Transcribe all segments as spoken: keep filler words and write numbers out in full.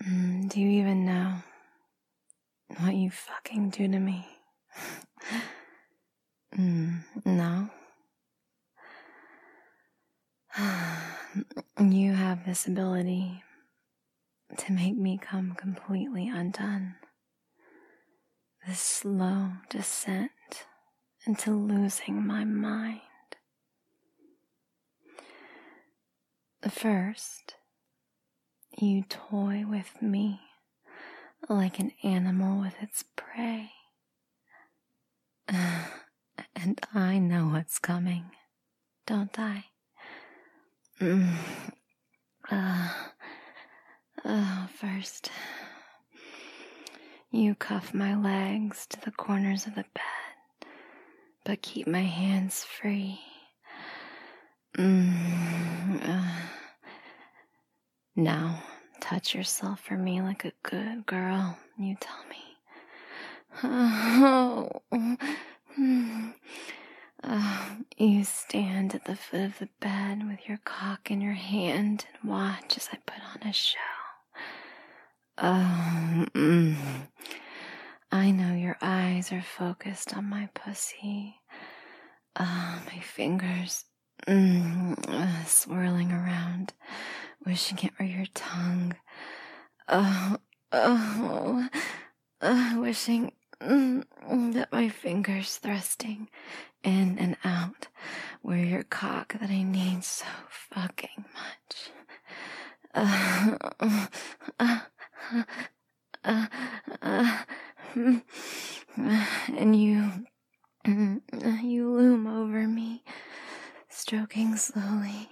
Mm, do you even know what you fucking do to me? mm, no? You have this ability to make me come completely undone. This slow descent into losing my mind. First, you toy with me like an animal with its prey. And I know what's coming, don't I? Mm. Uh, uh, first, you cuff my legs to the corners of the bed, but keep my hands free. Mm. Uh, now, touch yourself for me like a good girl, you tell me. Oh. Uh, you stand at the foot of the bed with your cock in your hand and watch as I put on a show. Oh, mm. I know your eyes are focused on my pussy. Uh, my fingers mm, uh, swirling around, wishing it were your tongue. Oh, oh, uh, wishing mm, that my fingers thrusting in and out were your cock that I need so fucking much. Uh, uh, uh, uh, uh, and you, you loom over me, stroking slowly.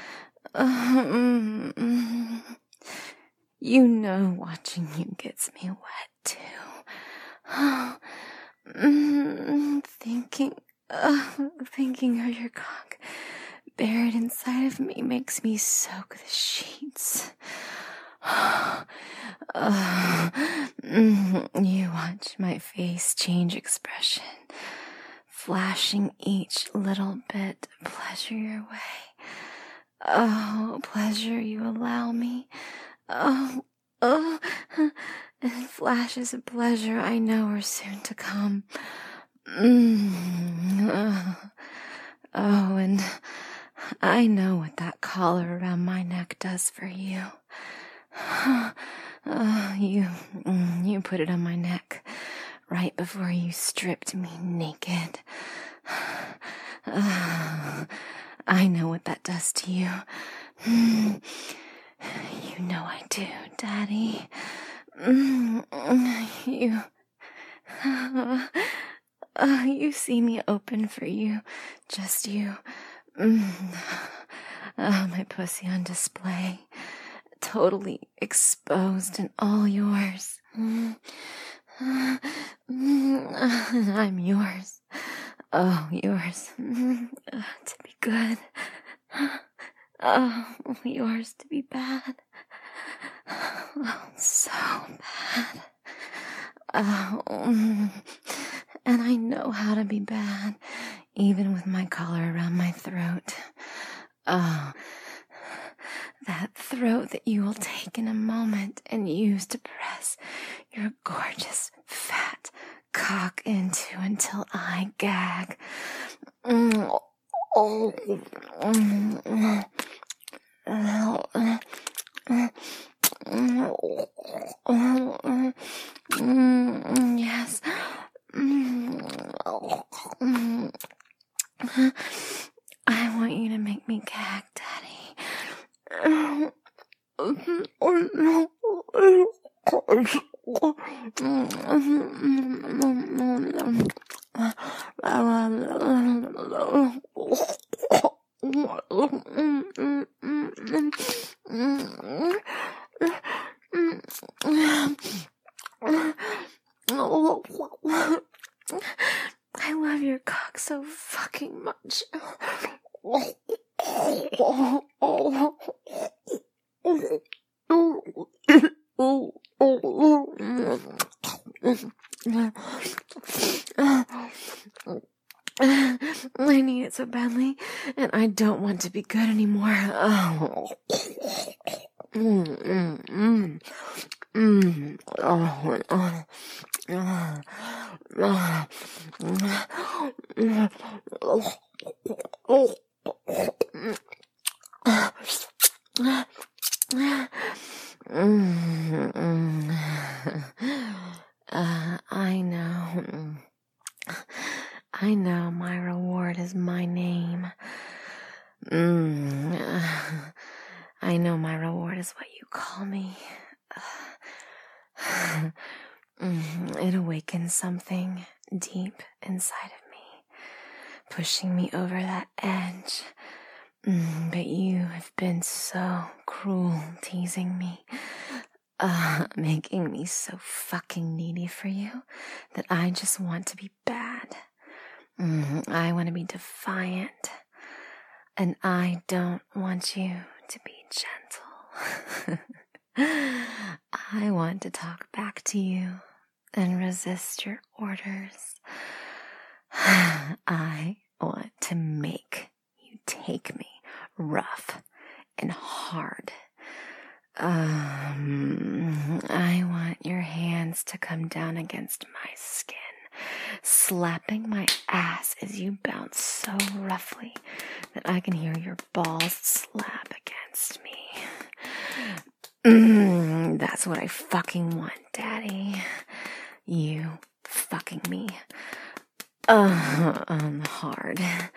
Uh, you know watching you gets me wet too. Thinking Uh, thinking of your cock buried inside of me makes me soak the sheets. uh, you watch my face change expression, flashing each little bit of pleasure your way. Oh, pleasure you allow me. Oh, oh, and flashes of pleasure I know are soon to come. Mm. Uh, oh, and I know what that collar around my neck does for you. Uh, you, you put it on my neck right before you stripped me naked. Uh, I know what that does to you. You know I do, Daddy. You... Uh, you see me open for you, just you. Mm. Uh, my pussy on display, totally exposed and all yours. Mm. Uh, mm. I'm yours. Oh, yours. Mm. Uh, to be good. Oh, yours to be bad. Oh, so bad. Oh, and I know how to be bad, even with my collar around my throat. Oh, that throat that you will take in a moment and use to press your gorgeous, fat cock into until I gag. Oh, oh, yes. I want you to make me gag, Daddy. I love your cock so fucking much. I need it so badly, and I don't want to be good anymore. Oh. Mm, mm, mm. Uh, I know. I know my reward is my name. Mm. I know my reward is what you call me. It awakens something deep inside of me, pushing me over that edge. But you have been so cruel, teasing me, uh, making me so fucking needy for you that I just want to be bad. I want to be defiant, and I don't want you to be gentle. I want to talk back to you and resist your orders. I want to make you take me rough and hard. Um, I want your hands to come down against my skin, slapping my ass as you bounce so roughly that I can hear your balls slap against me. Mm, that's what I fucking want, Daddy. You fucking me. Uh, um, hard.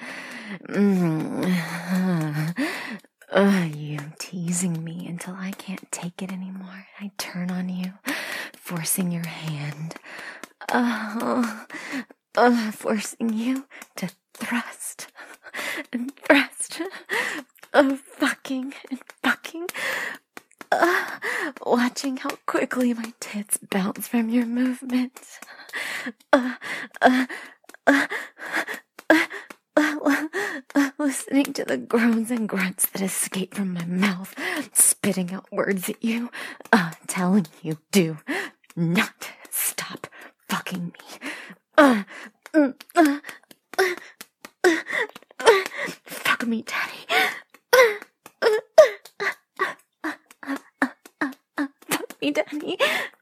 Mm, uh, you teasing me until I can't take it anymore. I turn on you, forcing your hand. Uh, uh, forcing you to thrust and thrust. Uh, fucking and fucking. Uh, watching how quickly my tits bounce from your movements. Uh, uh, uh, uh, uh, uh, listening to the groans and grunts that escape from my mouth, spitting out words at you, uh, telling you do not stop fucking me. Uh, uh, uh, uh, uh, uh, fuck me, Daddy. Me, Daddy.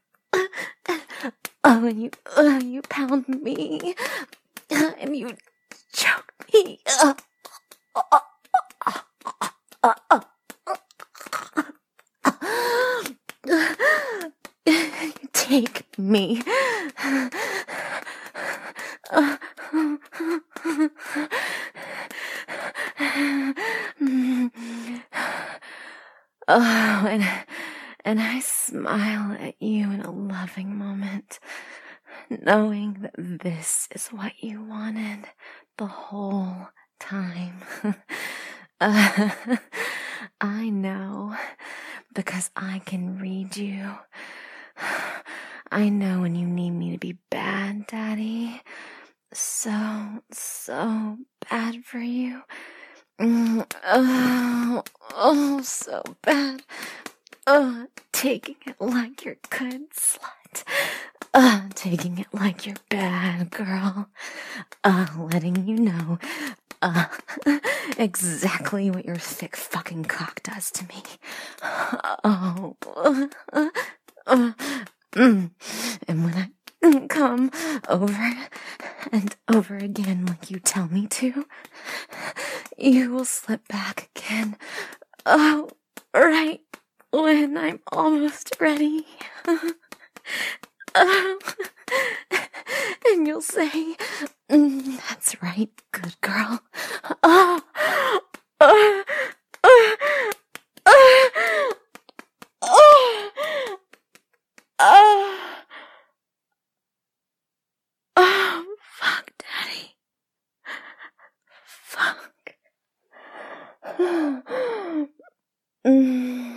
Oh, and you, uh, you pound me, uh, and you choke me. Uh, uh, uh, uh, uh, uh, you take me. Uh, oh, and and I smile at you in a loving moment, knowing that this is what you wanted the whole time. uh, I know, because I can read you. I know when you need me to be bad, Daddy. So, so bad for you. Mm, oh, oh, so bad. Uh, taking it like you're good, slut. Uh, taking it like you're bad, girl. Uh, letting you know, uh, exactly what your thick fucking cock does to me. Oh, uh, uh, uh, mm. And when I come over and over again like you tell me to, you will slip back again. Oh, right when I'm almost ready. Oh, and you'll say, mm, that's right, good girl. Oh, oh, oh, oh, oh, oh, oh, fuck, Daddy. Fuck. Mm.